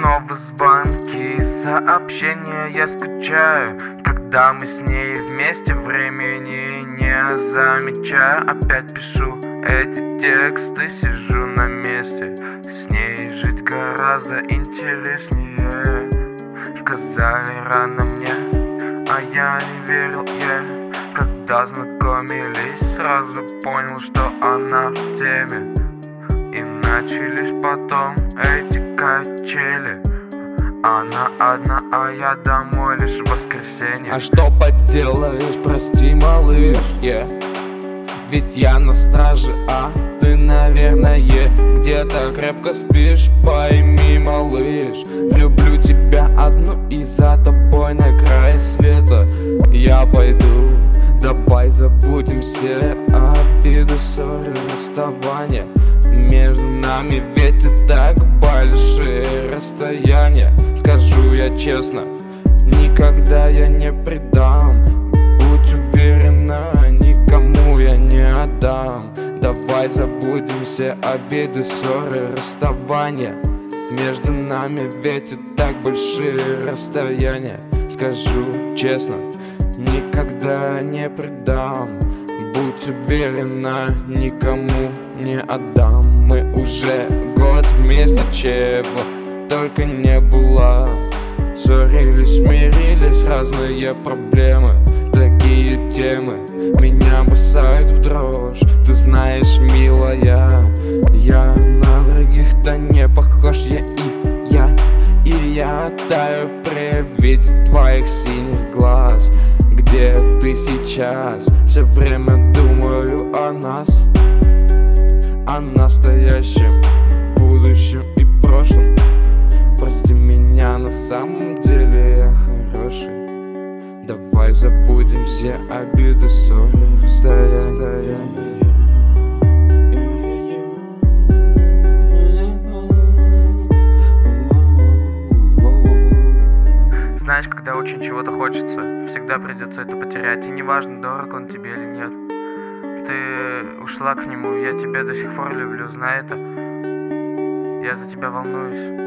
снова звонки, сообщения, я скучаю. Когда мы с ней вместе, времени не замечаю. Опять пишу эти тексты, сижу на месте. С ней жить гораздо интереснее. Сказали рано мне, а я не верил ей. Когда знакомились, сразу понял, что она в теме. И начались потом эти качели. Она одна, а я домой лишь в воскресенье. А что поделаешь, прости, малыш, ведь я на страже, а ты, наверное, где-то крепко спишь. Пойми, малыш, люблю тебя одну и за тобой на край света я пойду. Давай забудем все обиды, ссоры, расставания. Между нами ведь и так большие расстояния. Скажу я честно, никогда я не предам. Будь уверена, никому я не отдам. Давай забудем все обиды, ссоры, расставания. Между нами ведь и так большие расстояния. Скажу честно, никогда не предам. Будь уверена, никому не отдам. Мы уже год вместе, чего только не было. Ссорились, мирились, разные проблемы. Такие темы меня бросают в дрожь. Ты знаешь, милая, я на других-то не похож. Я таю при виде твоих синих глаз. Где ты сейчас? Все время думаю о нас, о настоящем, будущем и прошлом. Прости меня, на самом деле я хороший. Давай забудем все обиды, ссоры, расстояния. Знаешь, когда очень чего-то хочется, всегда придется это потерять. И неважно, дорог он тебе или нет. Ты ушла к нему, я тебя до сих пор люблю, знай это. Я за тебя волнуюсь.